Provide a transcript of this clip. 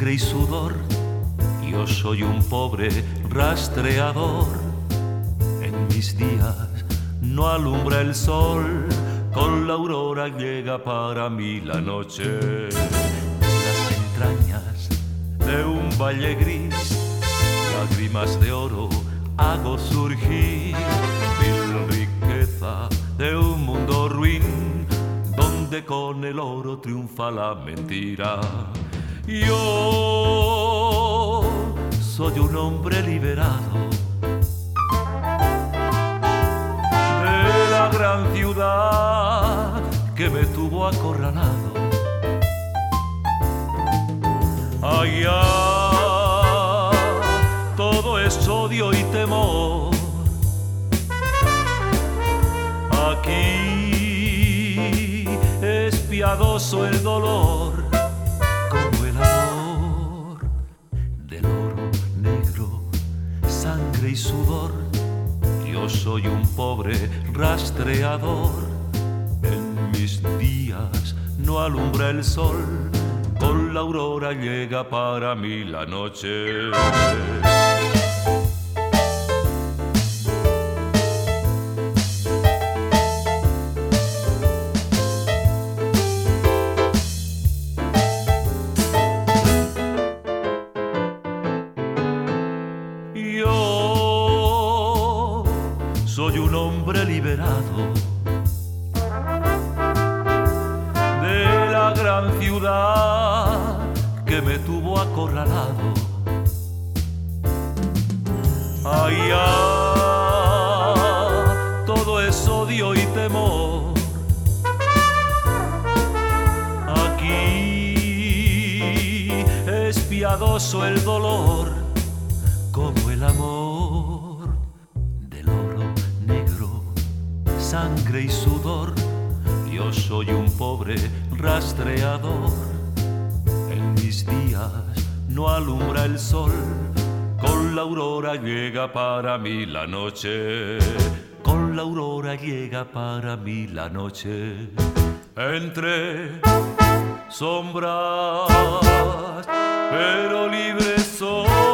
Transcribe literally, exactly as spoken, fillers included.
sangre y sudor. Yo soy un pobre rastreador. En mis días no alumbra el sol, con la aurora llega para mí la noche. Las entrañas de un valle gris, lágrimas de oro hago surgir. Mil riqueza de un mundo ruin, donde con el oro triunfa la mentira. Yo soy un hombre liberado de la gran ciudad que me tuvo acorralado. Allá todo es odio y temor. Aquí es piadoso el dolor, como el amor del oro negro, sangre y sudor. Yo soy un pobre rastreador. En mis días no alumbra el sol, con la aurora llega para mí la noche. Yo soy un hombre liberado de la gran ciudad que me tuvo acorralado. Allá todo es odio y temor. Aquí es piadoso el dolor, como el amor del oro negro, sangre y sudor. Yo soy un pobre rastreador. En mis días no alumbra el sol, con la aurora llega para mí la noche. Con la aurora llega para mí la noche. Entre sombras, pero libre soy.